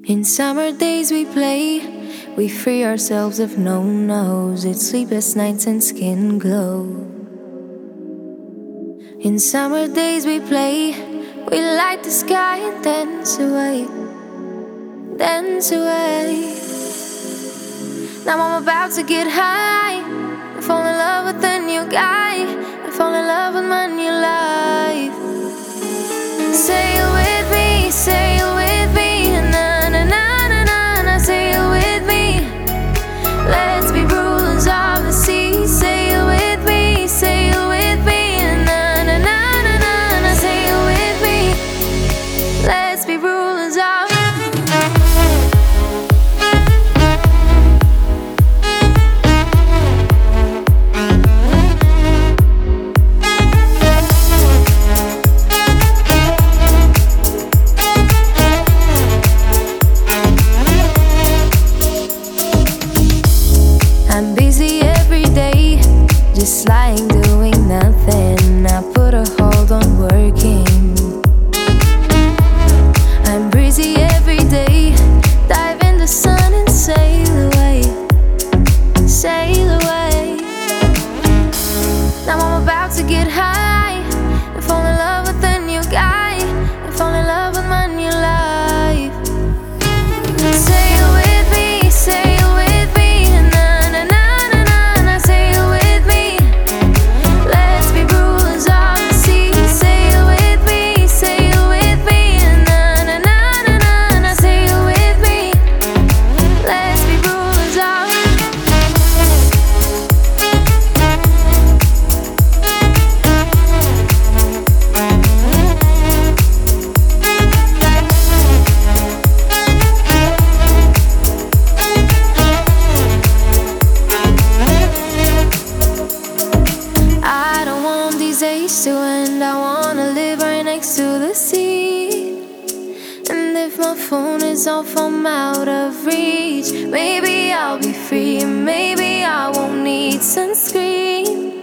In summer days we play, we free ourselves of no-nos. It's sleepless nights and skin glow. In summer days we play, we light the sky and dance away, dance away. Now I'm about to get high and fall in love with a new guy, and fall in love with my new life. Sail with me, sail with me, na na na na na na. Sail with me, let's be rulers of the sea. Sail with me, sail with me, na na na na na na. Sail with me, let's be rulers of. I'm busy every day, just lying doing nothing. I put a hold on working. I'm busy every day, dive in the sun and sail away, sail away. Now I'm about to get high and fall in love with a new guy, and fall in love with my new life. Sail with me, sail with me, na na na na na na. Sail with me, let's be rulers of the sea. Sail with me, na na na na na na. Sail with me, let's be rulers of. I don't want these days to end. I wanna live right next to the sea. And if my phone is off, I'm out of reach. Maybe I'll be free, maybe I won't need sunscreen.